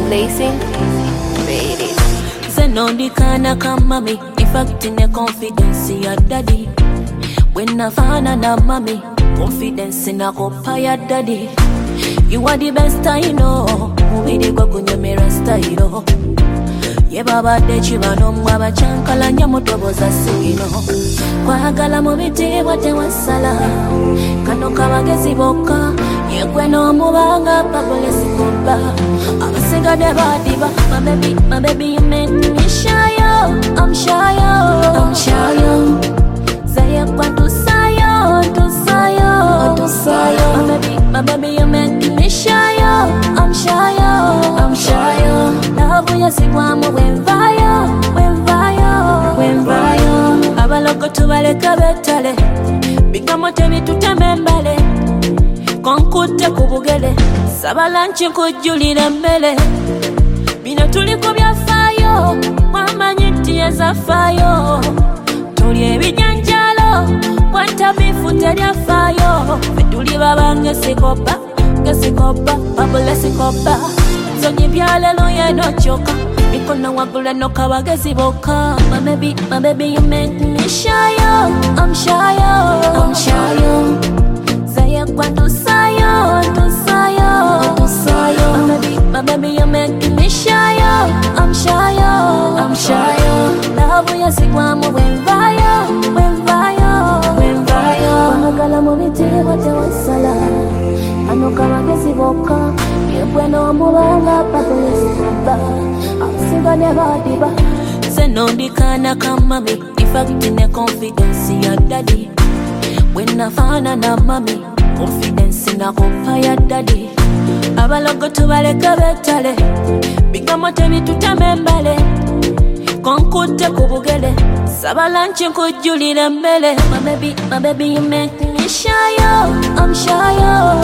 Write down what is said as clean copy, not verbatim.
Blazing Lady. Zenondikana kama me, in fact in a confidence ya daddy. When I find na mami, confidence in a kopa ya daddy. You are the best I know, mubidi kwa kunyemera style. Ye baba de chibano mwaba chankala nyamutobo za sigino. Kwagala mubiti wate wasala, kano kabagezi boka. Ye kweno mubanga pabole sikoba. Abasiga de badiba, my baby you make me shy yo. I'm shy yo, I'm shy yo. Zaya kwa tusayo, tusayo, tusayo. My baby you make me shy yo. I'm shy yo, I'm shy yo. Love ya sigwamu wenvayo, wenvayo, wenvayo. Abaloko tubaleka betale, bigamote bitutemembale. Konkute kubugele, sabalanchi kujulira mbele. Bino tuliko byafayo, wamanyi ezafayo. Tuli ebijanjalo, kwanta bifu teryafayo. Betuli babange sikopa, gesikopa, babule sikopa. Zonyi byalelo yenochoka, mikono wagula no kabagezi boka. My baby you make me shy yo. I'm shy yo, I'm shy yo. Zaya kwa tusayo, tusayo, tusayo. My baby you make me shy yo. I'm shy yo, I'm shy yo. Love ya sigwamu wenvayo, wenvayo, wenvayo. Wanagala mubiti wate wasala, ano kabagezi boka. Ye bueno mubanga papule sikoba, abasiga ne badiba. Zenondikana kama me, in fact in a confidence ya daddy. When I find na mami, confidence in a kopa ya daddy. Abalogo tubaleka betale, bigamote bitutemembale. Konkute kubugele, sabalanchi kujulira mbele. My baby you make me shy yo. I'm shy yo,